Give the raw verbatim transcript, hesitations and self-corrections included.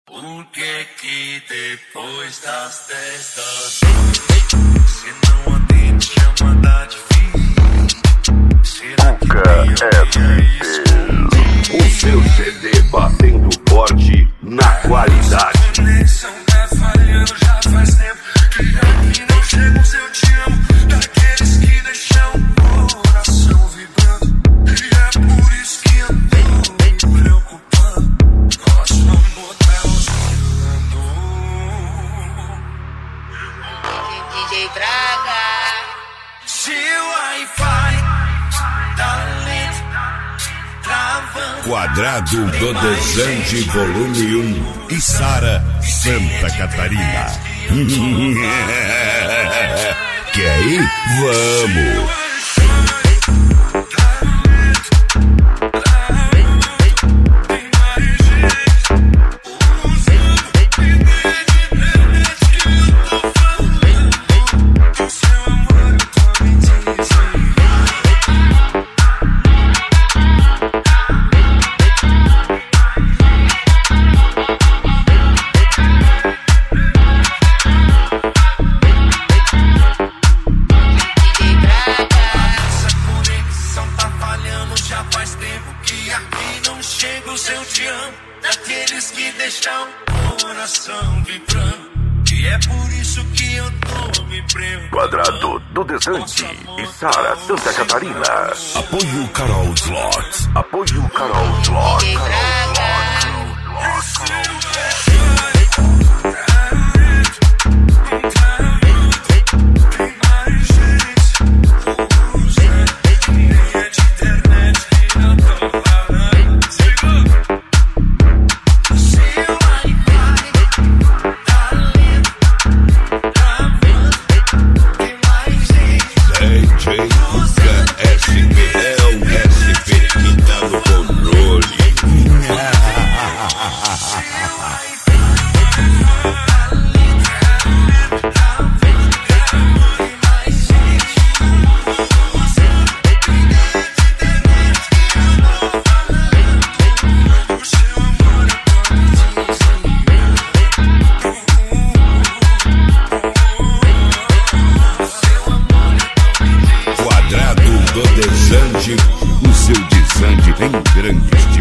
Por que que depois das testas você não atende chamada de filho? Será que tem alguém o seu C D batendo forte na qualidade. A conexão tá falhando já faz tempo. Que aqui não chega o seu te amo, daqueles que deixam o coração vibrando. E é por isso que eu tô me preocupando. Nosso amor tá oscilando. D J Braga. Seu Wi-Fi tá lento, travando. Quadrado do Desande Volume um e Sara, Santa Catarina. Quer ir? Vamos! Chega o seu te amo, daqueles que deixam o coração vibrando. E é por isso que eu tô me preocupando. Quadrado do Desante e Sara, Santa Catarina. Apoio Carol Slot. Apoio Carol Slot. D J Braga. O seu desande em grande estilo.